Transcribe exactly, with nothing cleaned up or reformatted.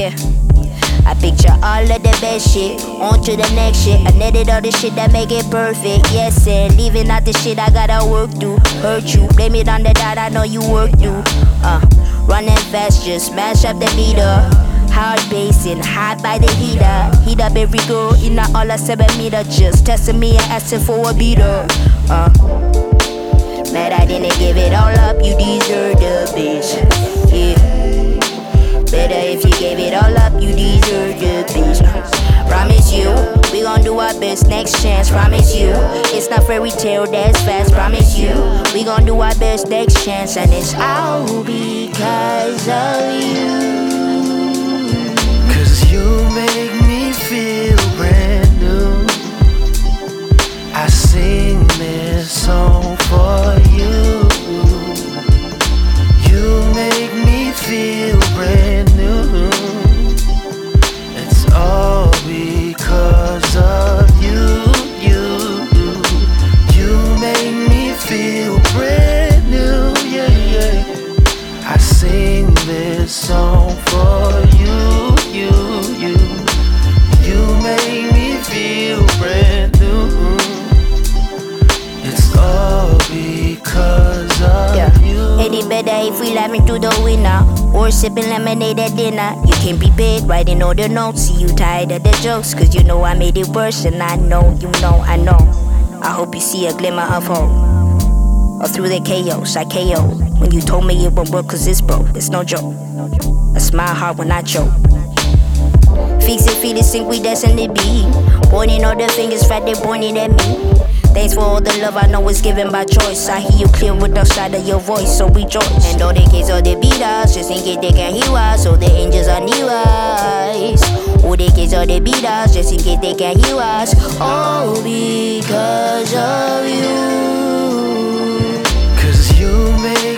Yeah. I picture all of the best shit, on to the next shit. I netted all the shit that make it perfect. Yes, and leaving out the shit I gotta work through. Hurt you, blame it on the doubt I know you work through. Uh, running fast, just smash up the meter. Hard basing, hot by the heater. Heat up every girl in a all a seven meter. Just testing me and asking for a beater. Uh, mad I didn't give it all up, you deserve the bitch. Yeah. Better if you gave it all up, you deserve the bitch. Promise you, we gon' do our best, next chance. Promise you, it's not fairy tale, that's fast. Promise you, we gon' do our best, next chance. And it's all because of you. Cause you make me feel brand new. I sing this song for you. You make me feel brand new. It's all because of you. You, you make me feel brand new. Yeah, yeah. I sing this song for you. You, you, you make me feel brand new. It's all because of Yeah. you. It better if we laughing through the window or sipping lemonade at dinner. You can be big, writing all the notes. See you tired of the jokes, cause you know I made it worse. And I know, you know, I know. I hope you see a glimmer of hope. Or through the chaos, I K O. When you told me it won't work cause it's broke, it's no joke. I smile hard when I choke. Fix it, feel it, think we destined to be. Pointing all the fingers, fat, they pointing at me. Thanks for all the love I know is given by choice. I hear you clear with the side of your voice, so rejoice. And all the kids all they beat us, just in case they can hear us. So the angels are near us. All the kids all they beat us, just in case they can hear us. All because of you. Cause you make